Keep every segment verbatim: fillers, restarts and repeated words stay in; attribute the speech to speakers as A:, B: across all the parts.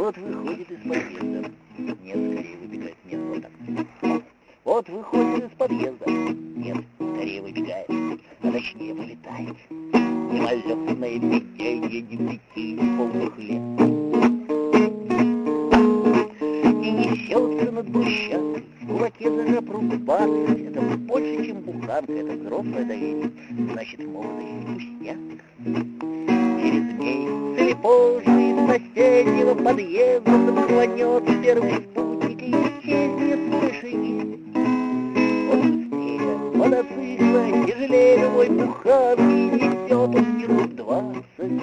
A: Вот выходит из подъезда. Нет, скорее выбегает. Нет, вот так. Вот выходит из подъезда. Нет, скорее выбегает. А точнее вылетает. Мимолетное видение девяти неполных лет. И несется над брусчаткой. В кулаке зажав руку бац. Это больше, чем буханка. Это взрослое доверие. Значит, молодость пустяк. Через месяц или позже из соседнего подъезда рванет первый спутник и исчезнет больше нет. Он быстрее мотоцикла, тяжелее любой буханки, несет он не рук двадцать.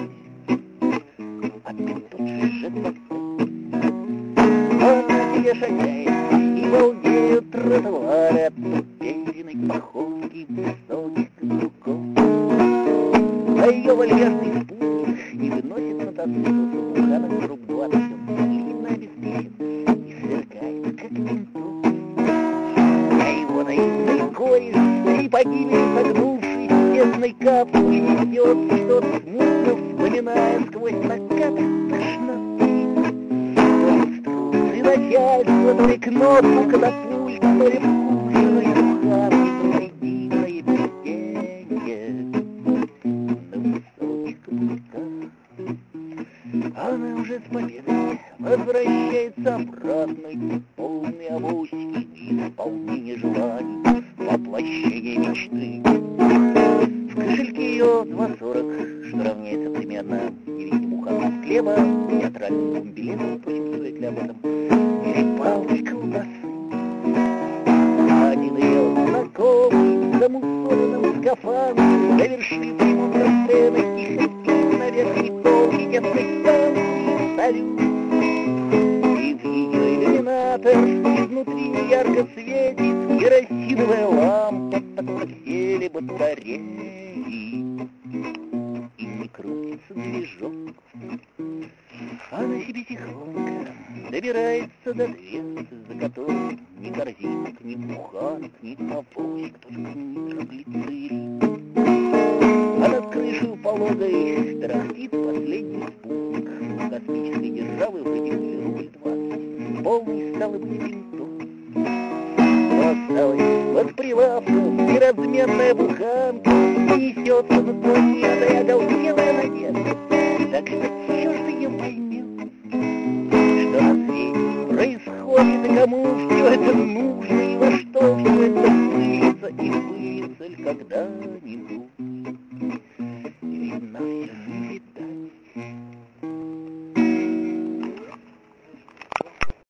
A: Опять тот же жетвост. Он на себе шагает, и волнеют тротуары от уверенной походки высоких каблуков. А ее вальяжный спутник не выносит мотоцикл с буханок за рук двадцать. Он длинно обеспечен и сверкает, как винтовка. А его наивный кореш при погибели согнувшись в тесной капсуле несет что-то смутно, вспоминая сквозь накат тошноты. То инструкции начальства, то ли кнопку катапульт, то ли вкушенной буханки, то ли дивное безденье. Она уже с победой возвращается обратно, полный авоськи и исполнение желаний, воплощение мечты. В кошельке ее два сорок, что равняется примерно девяти буханкам хлеба, театральному билету, впрочем, стоит ли об этом, и палкой колбасы. Один ее знакомый в замусоленном скафандре завершит ремонт сцены, тихо спит на верхней полке детской станции салют. И в ее иллюминатор изнутри ярко светит керосиновая лампа, подсели батареи. И не крутится движок. Она себе тихонько добирается до дверцы, за которой ни корзинок, ни буханок, ни авоськ, только нитроглицерин. А над крышей пологой тарахтит последний спутник космической державы вроде рубль двадцать, полный стало быть винтов. Но осталась под прилавком неразменная буханка, несется над планетой оголтелая надежда. Так что черт ее поймет, что на свете происходит и кому